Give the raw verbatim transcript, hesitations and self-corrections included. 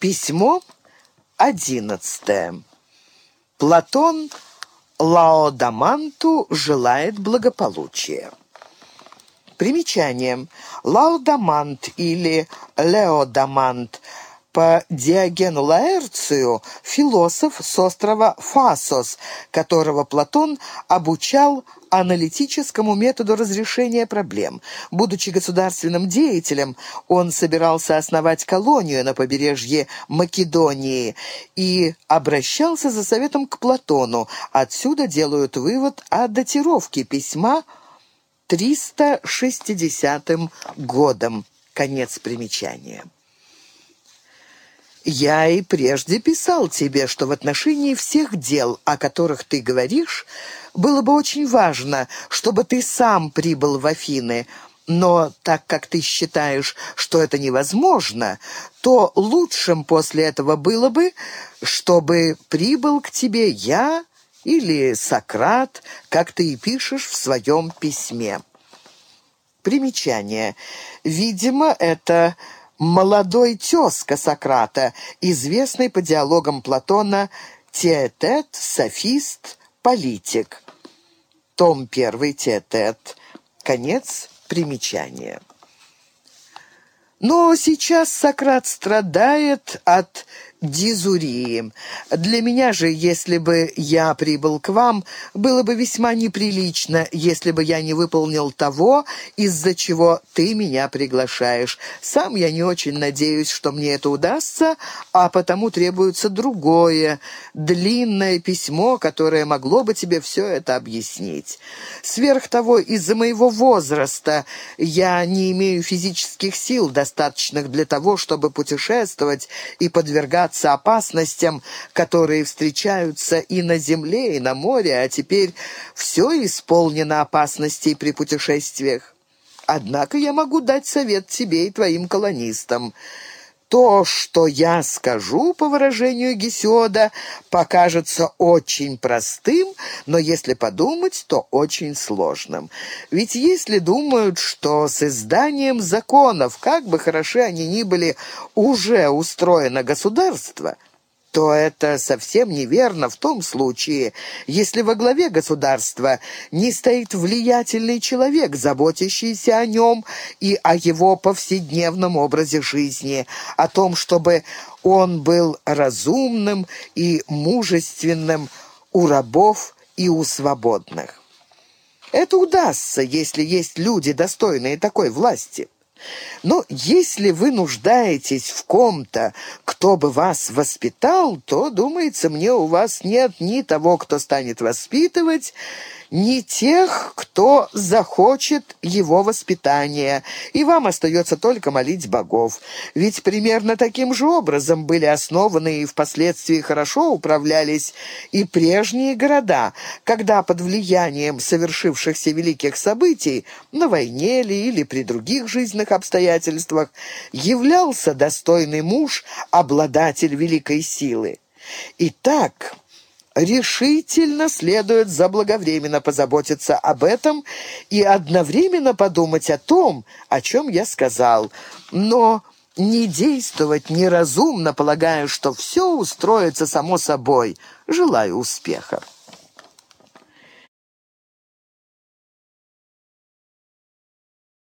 Письмо одиннадцатое. Платон Лаодаманту желает благополучия. Примечание. Лаодамант или Леодамант по Диогену Лаэрцию – философ с острова Фасос, которого Платон обучал аналитическому методу разрешения проблем. Будучи государственным деятелем, он собирался основать колонию на побережье Македонии и обращался за советом к Платону. Отсюда делают вывод о датировке письма триста шестидесятым годом. Конец примечания. «Я и прежде писал тебе, что в отношении всех дел, о которых ты говоришь, было бы очень важно, чтобы ты сам прибыл в Афины, но так как ты считаешь, что это невозможно, то лучшим после этого было бы, чтобы прибыл к тебе я или Сократ, как ты и пишешь в своем письме». Примечание. Видимо, это молодой тезка Сократа, известный по диалогам Платона Теэтет, софист, политик. Том первый, Теэтет. Конец примечания. Но сейчас Сократ страдает от дизурии. Для меня же, если бы я прибыл к вам, было бы весьма неприлично, если бы я не выполнил того, из-за чего ты меня приглашаешь. Сам я не очень надеюсь, что мне это удастся, а потому требуется другое, длинное письмо, которое могло бы тебе все это объяснить. Сверх того, из-за моего возраста я не имею физических сил, достаточных для того, чтобы путешествовать и подвергаться опасностям, которые встречаются и на земле, и на море, а теперь все исполнено опасностей при путешествиях. Однако я могу дать совет тебе и твоим колонистам. То, что я скажу, по выражению Гесиода, покажется очень простым, но если подумать, то очень сложным. Ведь если думают, что с изданием законов, как бы хороши они ни были, уже устроено государство, то это совсем неверно в том случае, если во главе государства не стоит влиятельный человек, заботящийся о нем и о его повседневном образе жизни, о том, чтобы он был разумным и мужественным у рабов и у свободных. Это удастся, если есть люди, достойные такой власти. Но если вы нуждаетесь в ком-то, кто бы вас воспитал, то, думается мне, у вас нет ни того, кто станет воспитывать, ни тех, кто захочет его воспитания, и вам остается только молить богов. Ведь примерно таким же образом были основаны и впоследствии хорошо управлялись и прежние города, когда под влиянием совершившихся великих событий на войне ли или при других жизненных обстоятельствах являлся достойный муж, обладатель великой силы. Итак, решительно следует заблаговременно позаботиться об этом и одновременно подумать о том, о чем я сказал, но не действовать неразумно, полагая, что все устроится само собой. Желаю успеха.